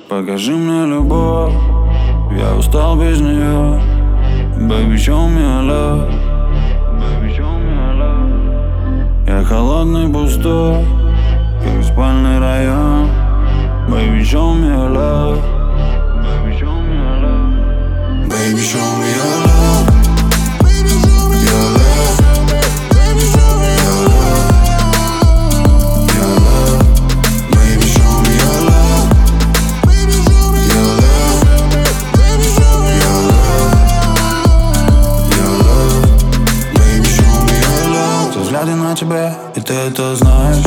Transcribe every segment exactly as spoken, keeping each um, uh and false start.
Покажи мне любовь, я устал без нее. Baby, show me your love. Baby, show me your love. Я холодный, пустой, как спальный район. Baby, show me your love. Baby, show me your love. Baby, show me your love. Baby, show me your love. Baby, show me your love. Your love. Baby, show me your love. Baby, show me your love. Baby, show me your love. Your love. Baby, show me your love. Все взгляды на тебе, и ты это знаешь.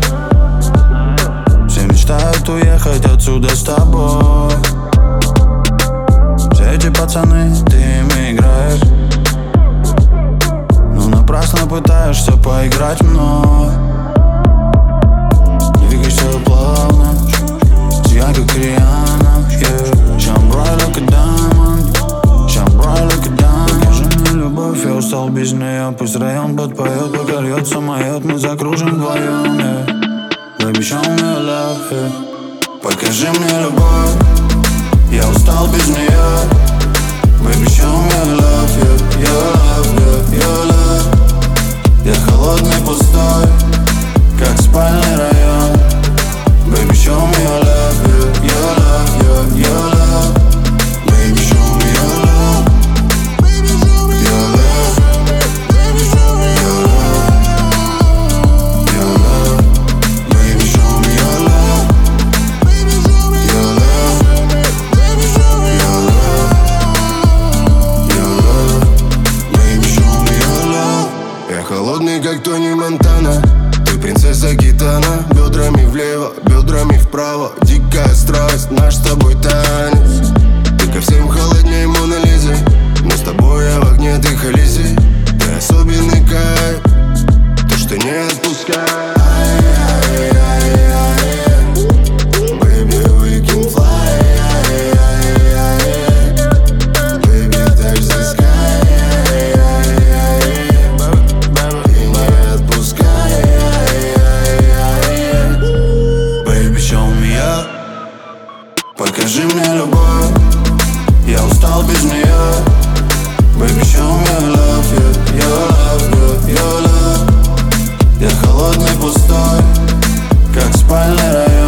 Все мечтают уехать отсюда с тобой. Все эти пацаны, ты ими играешь, но напрасно пытаешься поиграть мной. Двигаешься плавно, сияй как Риhanna, yeah. Shine bright like a diamond, shine bright like a diamond. Покажи мне любовь, я устал без нее. Пусть район подпоет, пока льет самолет, мы закружим вдвоем, yeah. Baby, show me your love, yeah. Покажи мне любовь, я устал без нее. Baby, show me your love, yeah. Your love, yeah, your love. Я холодный, пустой, как спальный район. Baby, show me your love, yeah. Your love, yeah, your love. Baby, show me your love. Baby, show me your love. Baby, show me your love. Your love. Baby, show me your love. Baby, show me your love. Baby, show me your love. Your love. Baby, show me your love. Я холодный, как Тони Монтана. Ты принцесса гитана. Бедрами влево, бедрами вправо. Дикая страсть, наш с тобой танец. Ты ко всем холодней Мона Лизы, но с тобой я в огне, ты Хализи. Ты особенный кайф, то, что не отпускает. Baby, we can fly. Baby, touch the sky. И не отпускай. Baby, show me up. Покажи мне любовь, я устал без нее. Baby, show me your love, yeah. Your love, yeah, your love. Я холодный, пустой, как спальный район.